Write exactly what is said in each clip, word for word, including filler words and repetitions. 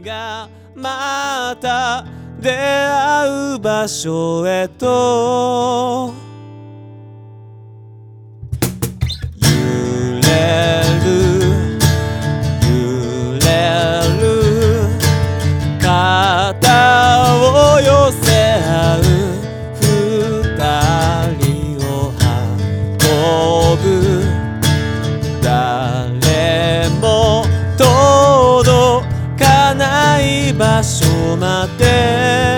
がまた出会う場所へと揺れる揺れる肩を寄せ合う二人を運ぶ誰も届かない場所まで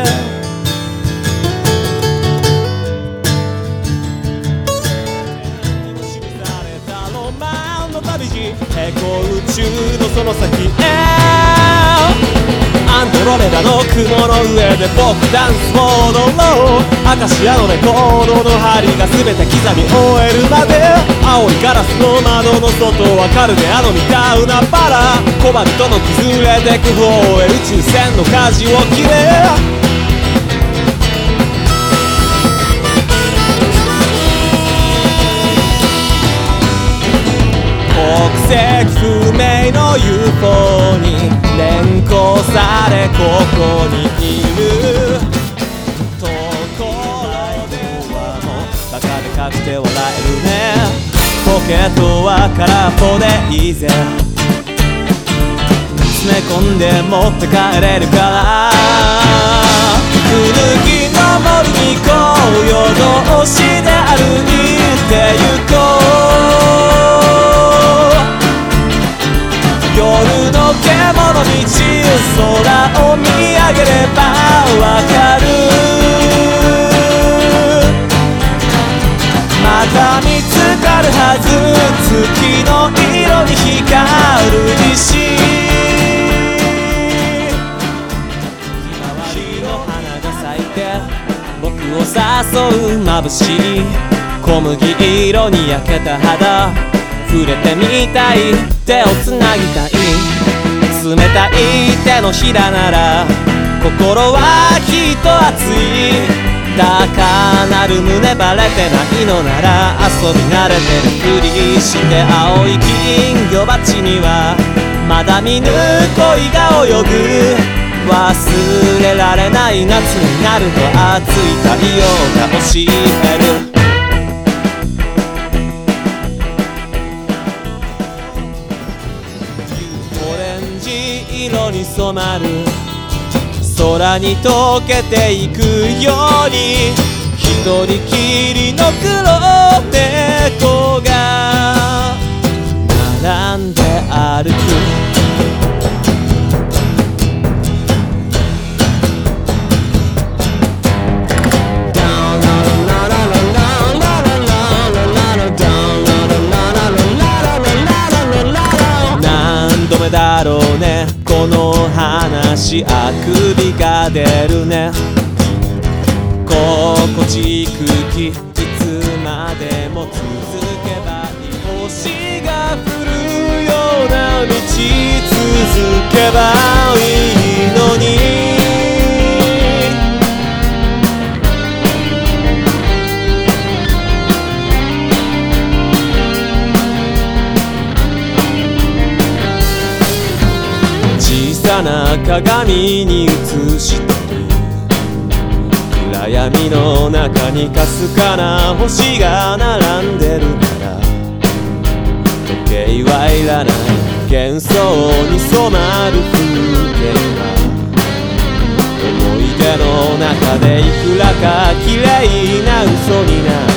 記されたロマンの旅路へこう宇宙のその先へアンドロメダの雲の上で僕ダンスを踊ろうアカシアのレコードの針が全て刻み終えるまで青いガラスの窓の外はカルデアの見た海原コバルトの崩れてく方へ宇宙船の舵を切れ国籍不明の ユーフォー に連行されここにいるところではもうバカでかくて笑えるねポケットは空っぽでいいぜ詰め込んで持って帰れるから古着の森に行こう夜通しで歩いて行こう夜の獣道空を見上げればわかるまた見つかるはず月の色に光る石ひまわりの花が咲いて僕を誘う眩しい小麦色に焼けた肌触れてみたい手をつなぎたい冷たい手のひらなら心はきっと熱い高鳴る胸バレてないのなら遊び慣れてるふりして青い金魚鉢にはまだ見ぬ恋が泳ぐ忘れられない夏になると熱い太陽が教える色に染まる空に溶けていくように一人きりの黒猫が並んで歩く何度目だろうねこの話あくびが出るね心地いい空気いつまでも続けばいい星が降るような道続けばいいのに小さな鏡に映して暗闇の中にかすかな星が並んでるなら時計はいらない幻想に染まる風景が思い出の中でいくらか綺麗な嘘になる